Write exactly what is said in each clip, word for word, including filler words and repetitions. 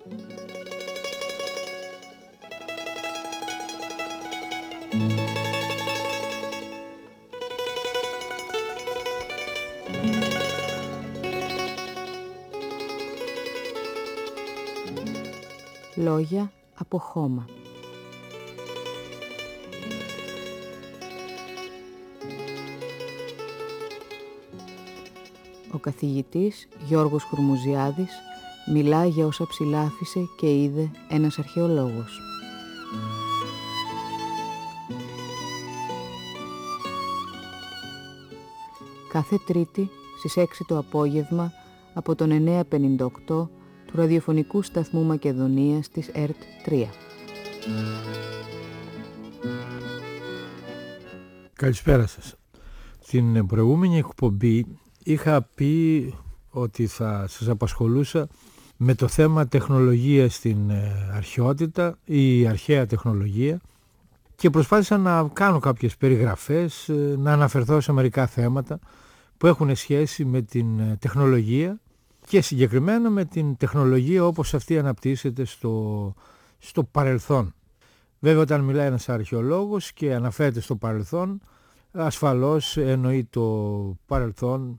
Λόγια από χώμα. Ο καθηγητής Γιώργος Χουρμουζιάδης μιλά για όσα ψηλάφισε και είδε ένας αρχαιολόγος. Κάθε Τρίτη στις έξι το απόγευμα από τον εννιά πενήντα οκτώ του ραδιοφωνικού σταθμού Μακεδονίας της ΕΡΤ τρία. Καλησπέρα σας. Στην προηγούμενη εκπομπή είχα πει ότι θα σας απασχολούσα με το θέμα τεχνολογία στην αρχαιότητα ή η αρχαία τεχνολογία και προσπάθησα να κάνω κάποιες περιγραφές, να αναφερθώ σε μερικά θέματα που έχουν σχέση με την τεχνολογία και συγκεκριμένα με την τεχνολογία όπως αυτή αναπτύσσεται στο, στο παρελθόν. Βέβαια όταν μιλάει ένας αρχαιολόγος και αναφέρεται στο παρελθόν, ασφαλώς εννοεί το παρελθόν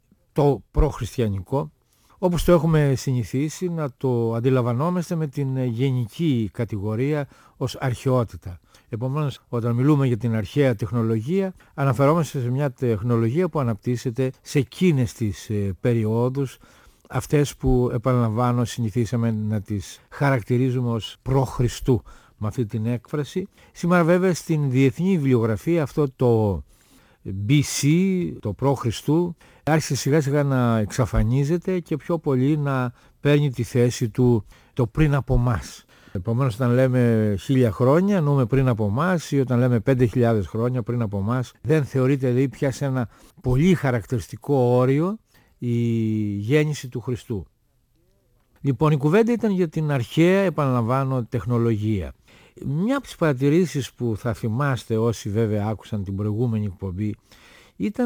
το προχριστιανικό, όπως το έχουμε συνηθίσει να το αντιλαμβανόμαστε με την γενική κατηγορία ως αρχαιότητα. Επομένως, όταν μιλούμε για την αρχαία τεχνολογία, αναφερόμαστε σε μια τεχνολογία που αναπτύσσεται σε εκείνες τις ε, περιόδους, αυτές που, επαναλαμβάνω, συνηθίσαμε να τις χαρακτηρίζουμε ως προ-Χριστού με αυτή την έκφραση. Σήμερα βέβαια στην διεθνή βιβλιογραφία αυτό το μπι σι, το προ-Χριστού, άρχισε σιγά σιγά να εξαφανίζεται και πιο πολύ να παίρνει τη θέση του το πριν από μας. Επομένως όταν λέμε χίλια χρόνια εννοούμε πριν από μας, ή όταν λέμε πέντε χιλιάδες χρόνια πριν από μας, δεν θεωρείται δηλαδή πια σε ένα πολύ χαρακτηριστικό όριο η γέννηση του Χριστού. Λοιπόν, η κουβέντα ήταν για την αρχαία, επαναλαμβάνω, τεχνολογία. Μια από τις παρατηρήσεις που θα θυμάστε όσοι βέβαια άκουσαν την προηγούμενη εκπομπή ήταν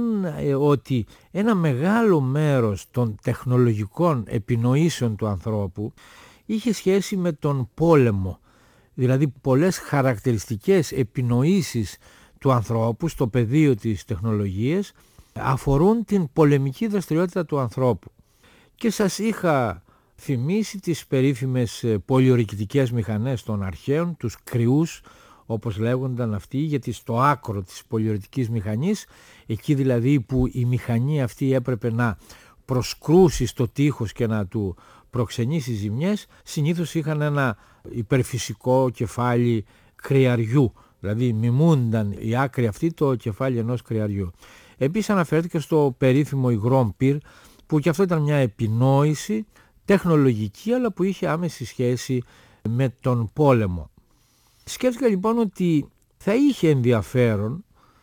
ότι ένα μεγάλο μέρος των τεχνολογικών επινοήσεων του ανθρώπου είχε σχέση με τον πόλεμο. Δηλαδή πολλές χαρακτηριστικές επινοήσεις του ανθρώπου στο πεδίο της τεχνολογίας αφορούν την πολεμική δραστηριότητα του ανθρώπου. Και σας είχα θυμίσει τις περίφημες πολιορκητικές μηχανές των αρχαίων, τους κρυούς όπως λέγονταν αυτοί, γιατί στο άκρο της πολιορκητικής μηχανής, εκεί δηλαδή που η μηχανή αυτή έπρεπε να προσκρούσει στο τείχος και να του προξενήσει ζημιές, συνήθως είχαν ένα υπερφυσικό κεφάλι κρυαριού, δηλαδή μιμούνταν η άκρη αυτή το κεφάλι ενός κρυαριού. Επίσης αναφέρθηκε στο περίφημο υγρό πυρ, που και αυτό ήταν μια επινόηση τεχνολογική, αλλά που είχε άμεση σχέση με τον πόλεμο. Σκέφτηκα λοιπόν ότι θα είχε ενδιαφέρον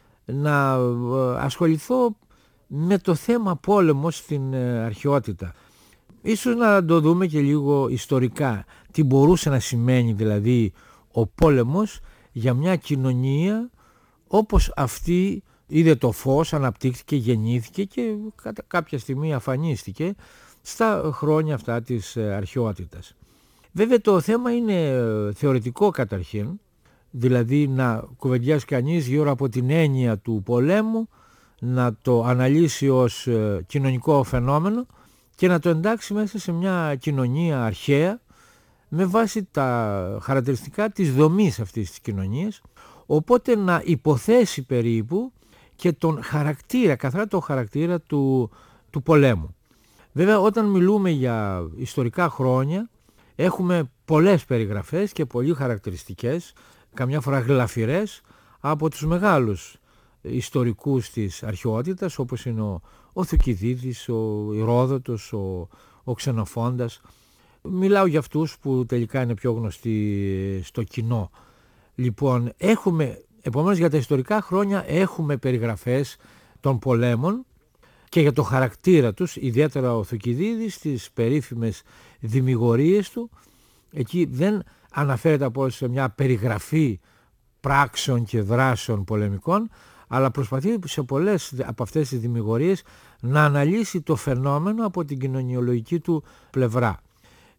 να ασχοληθώ με το θέμα πόλεμο στην αρχαιότητα. Ίσως να το δούμε και λίγο ιστορικά. Τι μπορούσε να σημαίνει δηλαδή ο πόλεμος για μια κοινωνία όπως αυτή είδε το φως, αναπτύχθηκε, γεννήθηκε και κατά κάποια στιγμή αφανίστηκε στα χρόνια αυτά της αρχαιότητας. Βέβαια το θέμα είναι θεωρητικό καταρχήν, δηλαδή να κουβεντιάσει κανείς γύρω από την έννοια του πολέμου, να το αναλύσει ως κοινωνικό φαινόμενο και να το εντάξει μέσα σε μια κοινωνία αρχαία με βάση τα χαρακτηριστικά της δομής αυτής της κοινωνίας, οπότε να υποθέσει περίπου και τον χαρακτήρα, καθαρά το χαρακτήρα του, του πολέμου. Βέβαια όταν μιλούμε για ιστορικά χρόνια έχουμε πολλές περιγραφές και πολύ χαρακτηριστικές, καμιά φορά γλαφυρές, από τους μεγάλους ιστορικούς της αρχαιότητας όπως είναι ο, ο Θουκυδίδης, ο Ηρόδοτος, ο, ο Ξενοφόντας. Μιλάω για αυτούς που τελικά είναι πιο γνωστοί στο κοινό. Λοιπόν, έχουμε, επομένως για τα ιστορικά χρόνια έχουμε περιγραφές των πολέμων και για το χαρακτήρα τους, ιδιαίτερα ο Θουκυδίδης, τις περίφημες δημιγορίες του. Εκεί δεν αναφέρεται από σε μια περιγραφή πράξεων και δράσεων πολεμικών, αλλά προσπαθεί σε πολλές από αυτές τις δημιγορίες να αναλύσει το φαινόμενο από την κοινωνιολογική του πλευρά.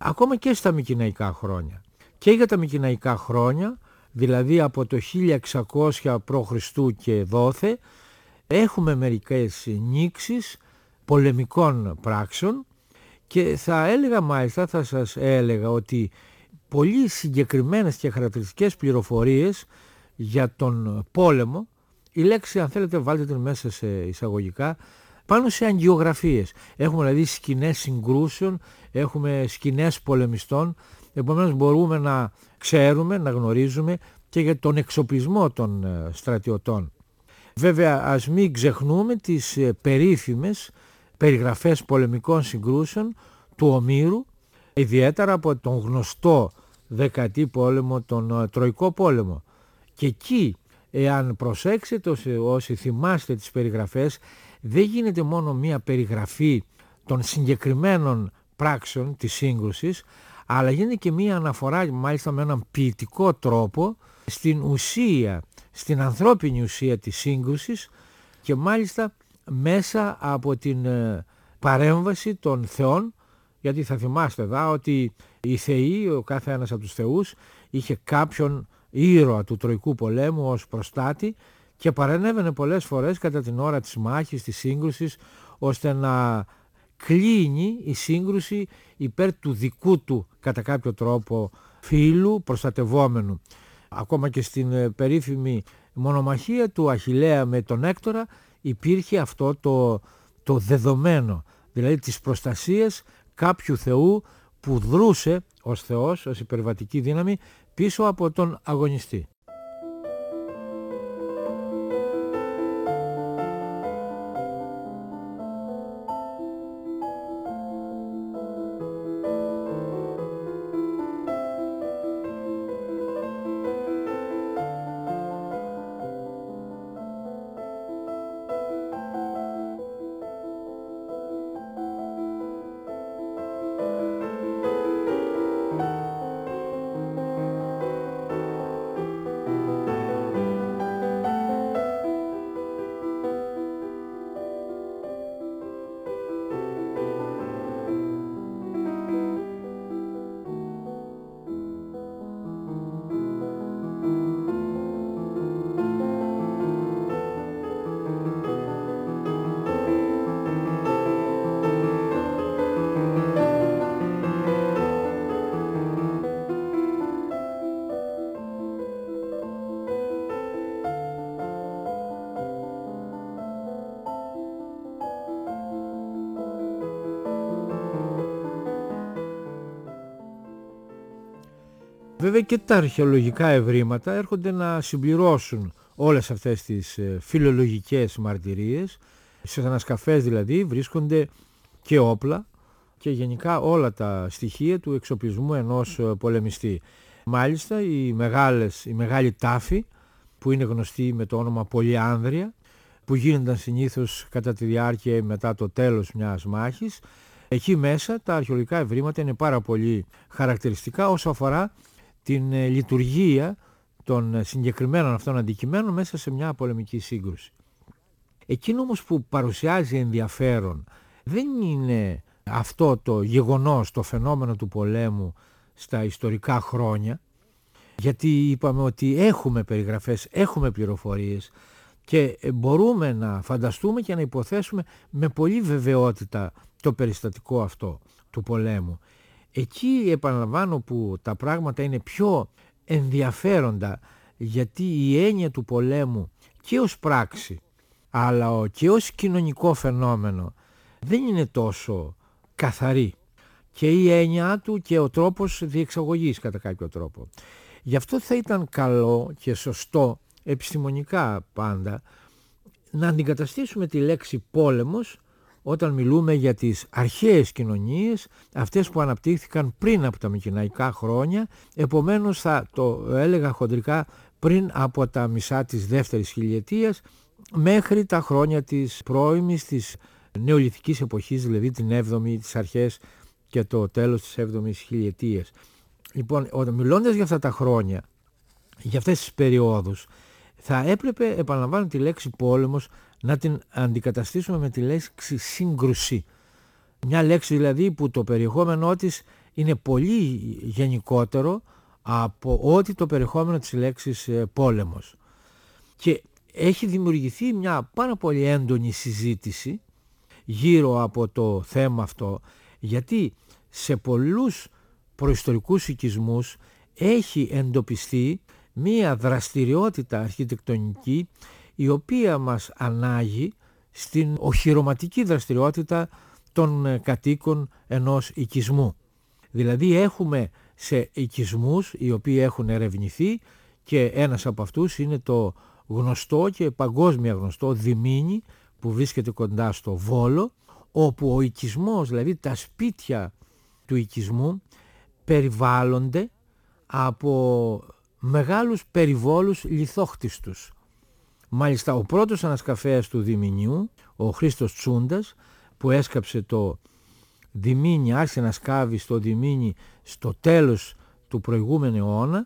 ακόμα και στα μικηναϊκά χρόνια. Και για τα μικηναϊκά χρόνια, δηλαδή από το χίλια εξακόσια π.Χ. και δόθε, έχουμε μερικές νήξεις πολεμικών πράξεων και θα έλεγα μάλιστα, θα σας έλεγα ότι πολύ συγκεκριμένες και χαρακτηριστικές πληροφορίες για τον πόλεμο, η λέξη αν θέλετε βάλτε την μέσα σε εισαγωγικά, πάνω σε αγγιογραφίες. Έχουμε δηλαδή σκηνές συγκρούσεων, έχουμε σκηνές πολεμιστών, επομένως μπορούμε να ξέρουμε, να γνωρίζουμε και για τον εξοπλισμό των στρατιωτών. Βέβαια ας μην ξεχνούμε τις περίφημες περιγραφές πολεμικών συγκρούσεων του Ομήρου, ιδιαίτερα από τον γνωστό δεκαετή πόλεμο, τον Τροϊκό πόλεμο. Και εκεί, εάν προσέξετε όσοι θυμάστε τις περιγραφές, δεν γίνεται μόνο μία περιγραφή των συγκεκριμένων πράξεων της σύγκρουσης, αλλά γίνεται και μία αναφορά μάλιστα με έναν ποιητικό τρόπο στην ουσία, στην ανθρώπινη ουσία της σύγκρουσης και μάλιστα μέσα από την παρέμβαση των θεών, γιατί θα θυμάστε εδώ ότι οι θεοί, ο κάθε ένας από τους θεούς είχε κάποιον ήρωα του Τροϊκού πολέμου ως προστάτη και παρενέβαινε πολλές φορές κατά την ώρα της μάχης, της σύγκρουσης, ώστε να κλείνει η σύγκρουση υπέρ του δικού του κατά κάποιο τρόπο φίλου προστατευόμενου. Ακόμα και στην περίφημη μονομαχία του Αχιλλέα με τον Έκτορα υπήρχε αυτό το, το δεδομένο, δηλαδή της προστασίας κάποιου θεού που δρούσε ως θεός, ως υπερβατική δύναμη πίσω από τον αγωνιστή. Βέβαια και τα αρχαιολογικά ευρήματα έρχονται να συμπληρώσουν όλες αυτές τις φιλολογικές μαρτυρίες. Στις ανασκαφές δηλαδή βρίσκονται και όπλα και γενικά όλα τα στοιχεία του εξοπλισμού ενός πολεμιστή. Μάλιστα οι, μεγάλες, οι μεγάλοι τάφοι που είναι γνωστοί με το όνομα Πολυάνδρεια, που γίνονταν συνήθως κατά τη διάρκεια ή μετά το τέλος μιας μάχης, εκεί μέσα τα αρχαιολογικά ευρήματα είναι πάρα πολύ χαρακτηριστικά όσο αφορά την λειτουργία των συγκεκριμένων αυτών αντικειμένων μέσα σε μια πολεμική σύγκρουση. Εκείνο όμως που παρουσιάζει ενδιαφέρον δεν είναι αυτό το γεγονός, το φαινόμενο του πολέμου στα ιστορικά χρόνια, γιατί είπαμε ότι έχουμε περιγραφές, έχουμε πληροφορίες και μπορούμε να φανταστούμε και να υποθέσουμε με πολύ βεβαιότητα το περιστατικό αυτό του πολέμου. Εκεί επαναλαμβάνω που τα πράγματα είναι πιο ενδιαφέροντα, γιατί η έννοια του πολέμου και ως πράξη αλλά και ως κοινωνικό φαινόμενο δεν είναι τόσο καθαρή, και η έννοια του και ο τρόπος διεξαγωγής κατά κάποιο τρόπο. Γι' αυτό θα ήταν καλό και σωστό επιστημονικά πάντα να αντικαταστήσουμε τη λέξη πόλεμος όταν μιλούμε για τις αρχαίες κοινωνίες, αυτές που αναπτύχθηκαν πριν από τα μικηναϊκά χρόνια, επομένως θα το έλεγα χοντρικά πριν από τα μισά της δεύτερης χιλιετίας μέχρι τα χρόνια της πρώιμης, της νεολιθικής εποχής, δηλαδή την έβδομη, τις αρχές και το τέλος της έβδομης χιλιετίας. Λοιπόν, όταν μιλώντας για αυτά τα χρόνια, για αυτές τις περιόδους, θα έπρεπε, επαναλαμβάνω, τη λέξη πόλεμος να την αντικαταστήσουμε με τη λέξη σύγκρουση. Μια λέξη δηλαδή που το περιεχόμενό της είναι πολύ γενικότερο από ό,τι το περιεχόμενο της λέξης πόλεμος. Και έχει δημιουργηθεί μια πάρα πολύ έντονη συζήτηση γύρω από το θέμα αυτό, γιατί σε πολλούς προϊστορικούς οικισμούς έχει εντοπιστεί μία δραστηριότητα αρχιτεκτονική η οποία μας ανάγει στην οχυρωματική δραστηριότητα των κατοίκων ενός οικισμού. Δηλαδή έχουμε σε οικισμούς οι οποίοι έχουν ερευνηθεί και ένας από αυτούς είναι το γνωστό και παγκόσμια γνωστό Διμήνι που βρίσκεται κοντά στο Βόλο, όπου ο οικισμός, δηλαδή τα σπίτια του οικισμού περιβάλλονται από μεγάλους περιβόλους λιθόχτιστους. Μάλιστα ο πρώτος ανασκαφέας του Διμηνιού, ο Χρήστος Τσούντας, που έσκαψε το Διμήνι, άρχισε να σκάβει στο Διμήνι στο τέλος του προηγούμενου αιώνα,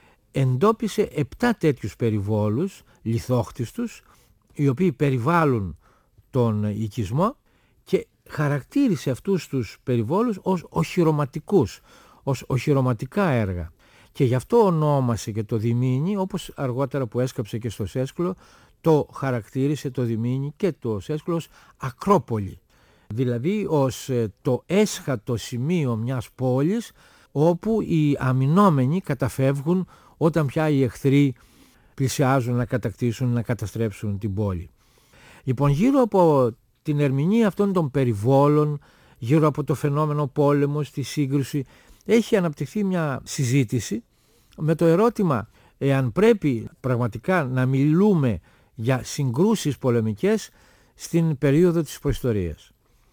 εντόπισε επτά τέτοιους περιβόλους λιθόχτιστους, οι οποίοι περιβάλλουν τον οικισμό, και χαρακτήρισε αυτούς τους περιβόλους ως οχυρωματικούς, ως οχυρωματικά έργα. Και γι' αυτό ονόμασε και το Διμήνι, όπως αργότερα που έσκαψε και στο Σέσκουλο, το χαρακτήρισε το Διμήνι και το Σέσκουλο ως Ακρόπολη. Δηλαδή ως το έσχατο σημείο μιας πόλης όπου οι αμυνόμενοι καταφεύγουν όταν πια οι εχθροί πλησιάζουν να κατακτήσουν, να καταστρέψουν την πόλη. Λοιπόν, γύρω από την ερμηνεία αυτών των περιβόλων, γύρω από το φαινόμενο πόλεμος, τη σύγκρουση, έχει αναπτυχθεί μια συζήτηση με το ερώτημα εάν πρέπει πραγματικά να μιλούμε για συγκρούσεις πολεμικές στην περίοδο της προϊστορίας.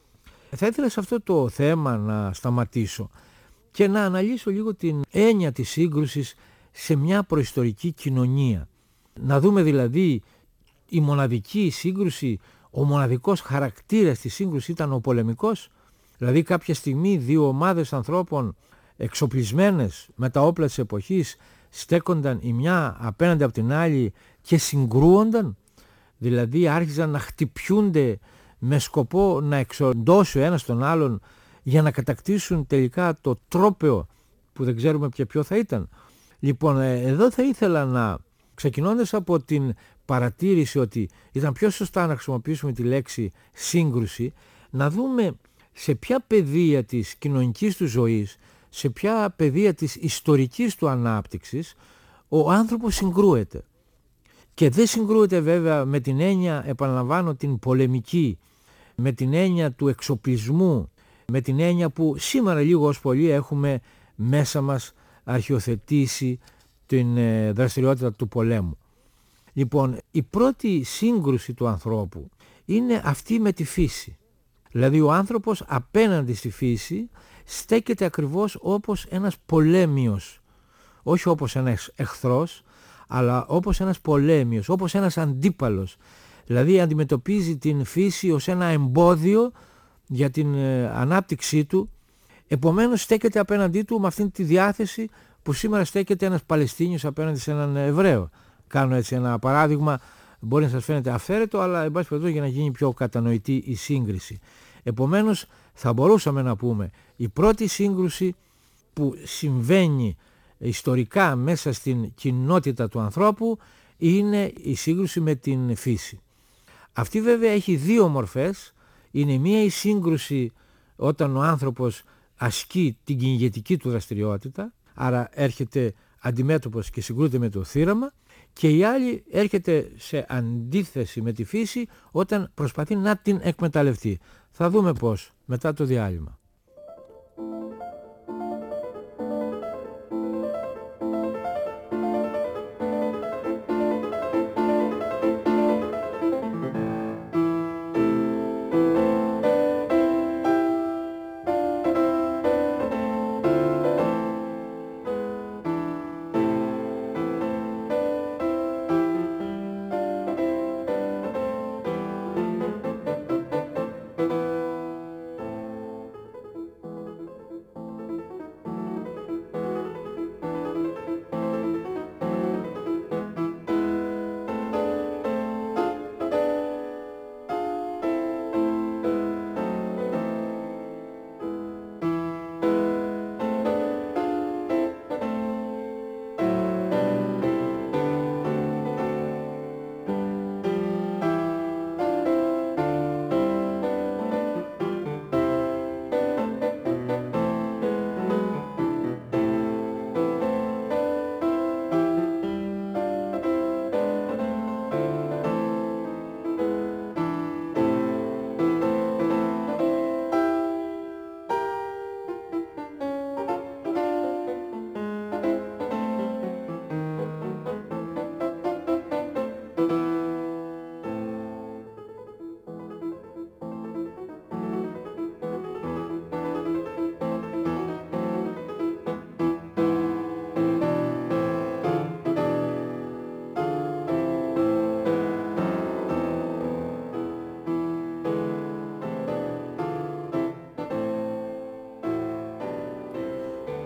Θα ήθελα σε αυτό το θέμα να σταματήσω και να αναλύσω λίγο την έννοια της σύγκρουσης σε μια προϊστορική κοινωνία. Να δούμε δηλαδή η μοναδική σύγκρουση, ο μοναδικός χαρακτήρας της σύγκρουσης ήταν ο πολεμικός. Δηλαδή κάποια στιγμή δύο ομάδες ανθρώπων εξοπλισμένες με τα όπλα της εποχής στέκονταν η μια απέναντι από την άλλη και συγκρούονταν. Δηλαδή άρχιζαν να χτυπιούνται με σκοπό να εξοντώσει ο ένας τον άλλον για να κατακτήσουν τελικά το τρόπαιο που δεν ξέρουμε και ποιο θα ήταν. Λοιπόν, εδώ θα ήθελα να, ξεκινώντας από την παρατήρηση ότι ήταν πιο σωστά να χρησιμοποιήσουμε τη λέξη σύγκρουση, να δούμε σε ποια πεδία της κοινωνικής του ζωής, σε ποια πεδία της ιστορικής του ανάπτυξης ο άνθρωπος συγκρούεται. Και δεν συγκρούεται βέβαια με την έννοια, επαναλαμβάνω, την πολεμική, με την έννοια του εξοπλισμού, με την έννοια που σήμερα λίγο ως πολύ έχουμε μέσα μας αρχιοθετήσει την δραστηριότητα του πολέμου. Λοιπόν, η πρώτη σύγκρουση του ανθρώπου είναι αυτή με τη φύση. Δηλαδή ο άνθρωπος απέναντι στη φύση στέκεται ακριβώς όπως ένας πολέμιος, όχι όπως ένας εχθρός, αλλά όπως ένας πολέμιος, όπως ένας αντίπαλος. Δηλαδή αντιμετωπίζει την φύση ως ένα εμπόδιο για την ανάπτυξή του, επομένως στέκεται απέναντί του με αυτήν τη διάθεση που σήμερα στέκεται ένας Παλαιστίνιος απέναντι σε έναν Εβραίο. Κάνω έτσι ένα παράδειγμα, μπορεί να σας φαίνεται αυθαίρετο, αλλά εν πάση περιπτώσει για να γίνει πιο κατανοητή η σύγκριση. Επομένως θα μπορούσαμε να πούμε η πρώτη σύγκρουση που συμβαίνει ιστορικά μέσα στην κοινότητα του ανθρώπου είναι η σύγκρουση με την φύση. Αυτή βέβαια έχει δύο μορφές. Είναι μία η σύγκρουση όταν ο άνθρωπος ασκεί την κυνηγετική του δραστηριότητα, άρα έρχεται αντιμέτωπος και συγκρούεται με το θύραμα, και η άλλη έρχεται σε αντίθεση με τη φύση όταν προσπαθεί να την εκμεταλλευτεί. Θα δούμε πώς μετά το διάλειμμα.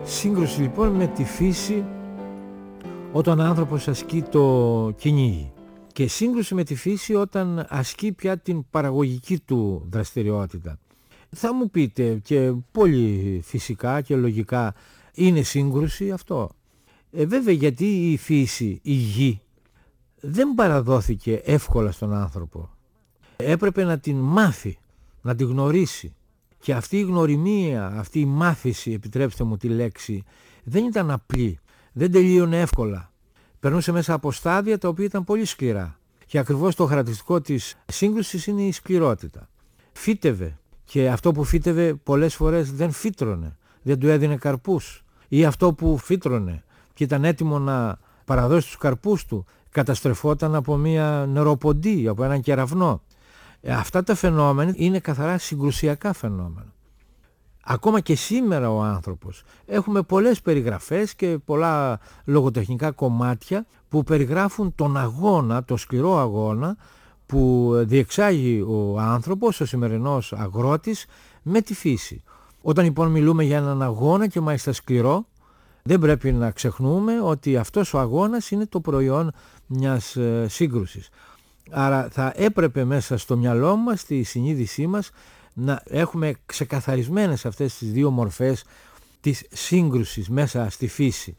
Σύγκρουση λοιπόν με τη φύση όταν ο άνθρωπος ασκεί το κυνήγι και σύγκρουση με τη φύση όταν ασκεί πια την παραγωγική του δραστηριότητα. Θα μου πείτε και πολύ φυσικά και λογικά, είναι σύγκρουση αυτό? Ε, βέβαια, γιατί η φύση, η γη, δεν παραδόθηκε εύκολα στον άνθρωπο. Έπρεπε να την μάθει, να την γνωρίσει. Και αυτή η γνωριμία, αυτή η μάθηση, επιτρέψτε μου τη λέξη, δεν ήταν απλή, δεν τελείωνε εύκολα. Περνούσε μέσα από στάδια τα οποία ήταν πολύ σκληρά. Και ακριβώς το χαρακτηριστικό της σύγκρουσης είναι η σκληρότητα. Φύτευε και αυτό που φύτευε πολλές φορές δεν φύτρωνε, δεν του έδινε καρπούς. Ή αυτό που φύτρωνε και ήταν έτοιμο να παραδώσει τους καρπούς του, καταστρεφόταν από μια νεροποντή, από έναν κεραυνό. Ε, αυτά τα φαινόμενα είναι καθαρά συγκρουσιακά φαινόμενα. Ακόμα και σήμερα ο άνθρωπος, έχουμε πολλές περιγραφές και πολλά λογοτεχνικά κομμάτια που περιγράφουν τον αγώνα, το σκληρό αγώνα που διεξάγει ο άνθρωπος, ο σημερινός αγρότης, με τη φύση. Όταν λοιπόν μιλούμε για έναν αγώνα και μάλιστα σκληρό, δεν πρέπει να ξεχνούμε ότι αυτός ο αγώνας είναι το προϊόν μιας ε, σύγκρουσης. Άρα θα έπρεπε μέσα στο μυαλό μας, στη συνείδησή μας, να έχουμε ξεκαθαρισμένες αυτές τις δύο μορφές της σύγκρουσης μέσα στη φύση.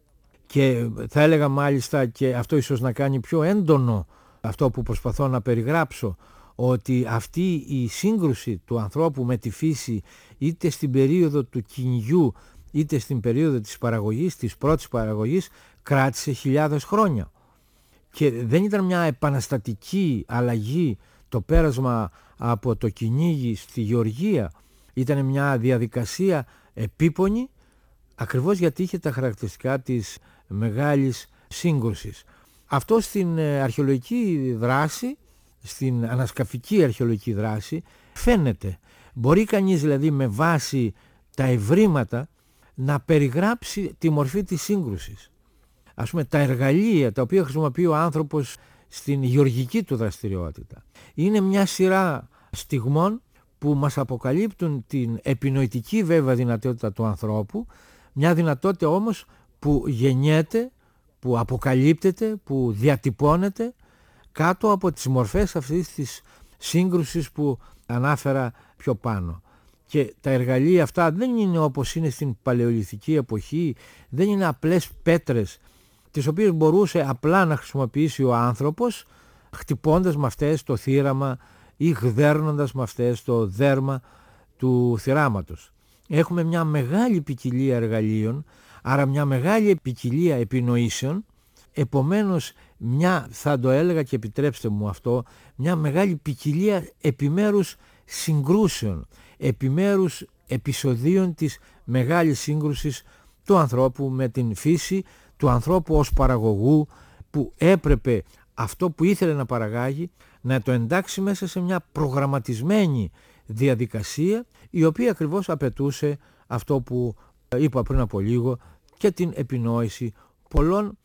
Και θα έλεγα μάλιστα, και αυτό ίσως να κάνει πιο έντονο αυτό που προσπαθώ να περιγράψω, ότι αυτή η σύγκρουση του ανθρώπου με τη φύση, είτε στην περίοδο του κυνηγιού είτε στην περίοδο της παραγωγής, της πρώτης παραγωγής, κράτησε χιλιάδες χρόνια. Και δεν ήταν μια επαναστατική αλλαγή το πέρασμα από το κυνήγι στη γεωργία. Ήταν μια διαδικασία επίπονη, ακριβώς γιατί είχε τα χαρακτηριστικά της μεγάλης σύγκρουσης. Αυτό στην αρχαιολογική δράση, στην ανασκαφική αρχαιολογική δράση, φαίνεται. Μπορεί κανείς δηλαδή με βάση τα ευρήματα να περιγράψει τη μορφή της σύγκρουσης. Ας πούμε, τα εργαλεία τα οποία χρησιμοποιεί ο άνθρωπος στην γεωργική του δραστηριότητα είναι μια σειρά στιγμών που μας αποκαλύπτουν την επινοητική βέβαια δυνατότητα του ανθρώπου, μια δυνατότητα όμως που γεννιέται, που αποκαλύπτεται, που διατυπώνεται κάτω από τις μορφές αυτής της σύγκρουσης που ανάφερα πιο πάνω. Και τα εργαλεία αυτά δεν είναι όπως είναι στην παλαιολιθική εποχή, δεν είναι απλές πέτρες τις οποίες μπορούσε απλά να χρησιμοποιήσει ο άνθρωπος χτυπώντας με αυτές το θύραμα ή γδέρνοντας με αυτές το δέρμα του θυράματος. Έχουμε μια μεγάλη ποικιλία εργαλείων, άρα μια μεγάλη ποικιλία επινοήσεων, επομένως μια, θα το έλεγα και επιτρέψτε μου αυτό, μια μεγάλη ποικιλία επιμέρους συγκρούσεων, επιμέρους επεισοδίων της μεγάλης σύγκρουσης του ανθρώπου με την φύση, του ανθρώπου ως παραγωγού που έπρεπε αυτό που ήθελε να παραγάγει να το εντάξει μέσα σε μια προγραμματισμένη διαδικασία, η οποία ακριβώς απαιτούσε αυτό που είπα πριν από λίγο και την επινόηση πολλών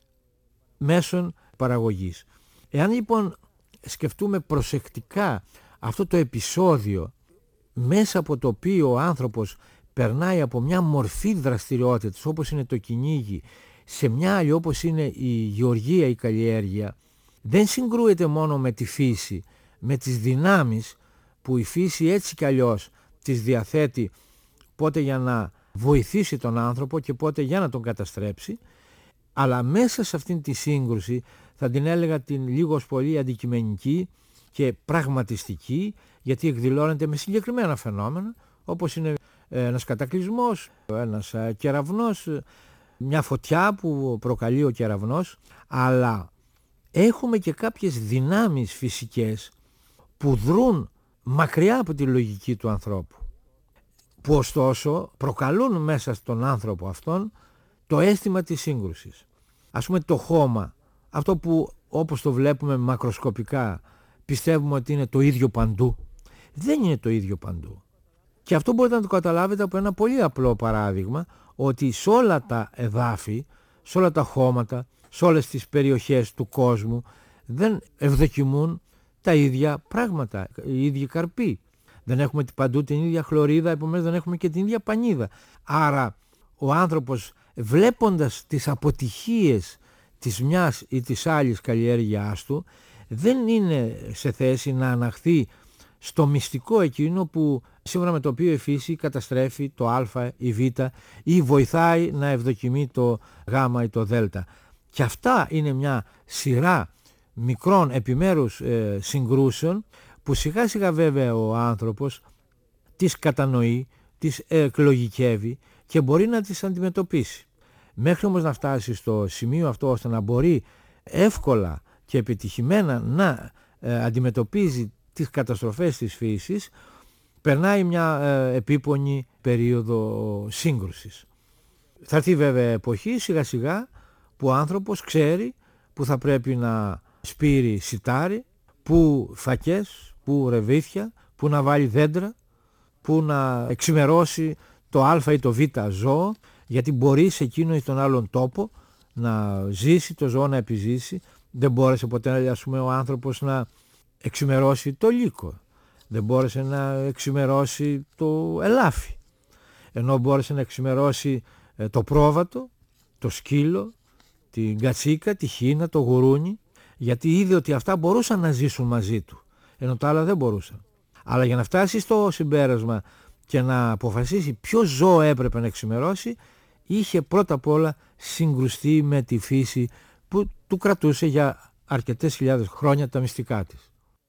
μέσων παραγωγής. Εάν λοιπόν σκεφτούμε προσεκτικά αυτό το επεισόδιο μέσα από το οποίο ο άνθρωπος περνάει από μια μορφή δραστηριότητας όπως είναι το κυνήγι σε μια άλλη όπως είναι η γεωργία, η καλλιέργεια, δεν συγκρούεται μόνο με τη φύση, με τις δυνάμεις που η φύση έτσι κι αλλιώς τις διαθέτει, πότε για να βοηθήσει τον άνθρωπο και πότε για να τον καταστρέψει, αλλά μέσα σε αυτήν τη σύγκρουση θα την έλεγα την λίγος πολύ αντικειμενική και πραγματιστική, γιατί εκδηλώνεται με συγκεκριμένα φαινόμενα όπως είναι ένας κατακλυσμός, ένας κεραυνός, μια φωτιά που προκαλεί ο κεραυνός, αλλά έχουμε και κάποιες δυνάμεις φυσικές που δρούν μακριά από τη λογική του ανθρώπου, που ωστόσο προκαλούν μέσα στον άνθρωπο αυτόν το αίσθημα της σύγκρουσης. Ας πούμε το χώμα, αυτό που όπως το βλέπουμε μακροσκοπικά πιστεύουμε ότι είναι το ίδιο παντού, δεν είναι το ίδιο παντού. Και αυτό μπορείτε να το καταλάβετε από ένα πολύ απλό παράδειγμα, ότι σε όλα τα εδάφη, σε όλα τα χώματα, σε όλες τις περιοχές του κόσμου δεν ευδοκιμούν τα ίδια πράγματα, οι ίδιοι καρποί. Δεν έχουμε παντού την ίδια χλωρίδα, επομένως δεν έχουμε και την ίδια πανίδα. Άρα ο άνθρωπος, βλέποντας τις αποτυχίες της μιας ή της άλλης καλλιέργειάς του, δεν είναι σε θέση να αναχθεί στο μυστικό εκείνο που σύμφωνα με το οποίο η φύση καταστρέφει το α ή β ή βοηθάει να ευδοκιμεί το γ ή το δ. Και αυτά είναι μια σειρά μικρών επιμέρους ε, συγκρούσεων που σιγά σιγά βέβαια ο άνθρωπος τις κατανοεί, τις εκλογικεύει και μπορεί να τις αντιμετωπίσει. Μέχρι όμως να φτάσει στο σημείο αυτό ώστε να μπορεί εύκολα και επιτυχημένα να ε, αντιμετωπίζει τις καταστροφές της φύσης, περνάει μια ε, επίπονη περίοδο σύγκρουσης. Θα έρθει βέβαια εποχή σιγά σιγά που ο άνθρωπος ξέρει που θα πρέπει να σπείρει σιτάρι, που φακές, που ρεβίθια, που να βάλει δέντρα, που να εξημερώσει το α ή το β ζώο, γιατί μπορεί σε εκείνο ή τον άλλον τόπο να ζήσει, το ζώο να επιζήσει. Δεν μπόρεσε ποτέ, ας πούμε, ο άνθρωπος να εξημερώσει το λύκο, δεν μπόρεσε να εξημερώσει το ελάφι, ενώ μπόρεσε να εξημερώσει το πρόβατο, το σκύλο, την κατσίκα, τη χίνα, το γουρούνι, γιατί είδε ότι αυτά μπορούσαν να ζήσουν μαζί του, ενώ τα άλλα δεν μπορούσαν. Αλλά για να φτάσει στο συμπέρασμα και να αποφασίσει ποιο ζώο έπρεπε να εξημερώσει, είχε πρώτα απ' όλα συγκρουστεί με τη φύση που του κρατούσε για αρκετές χιλιάδες χρόνια τα μυστικά της.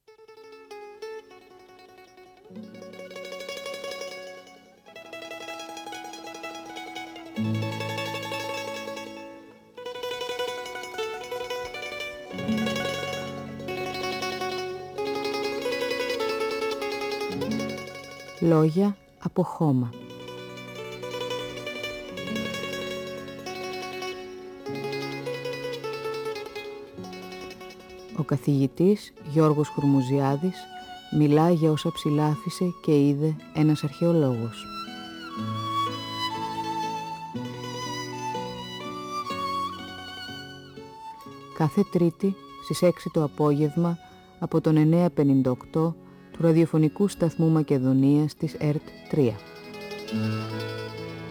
Λόγια από χώμα. Ο καθηγητής Γιώργος Χουρμουζιάδης μιλά για όσα ψηλάφισε και είδε ένας αρχαιολόγος. Κάθε Τρίτη στις έξι το απόγευμα από τον εννιά πενήντα οκτώ του ραδιοφωνικού σταθμού Μακεδονίας της ΕΡΤ τρία.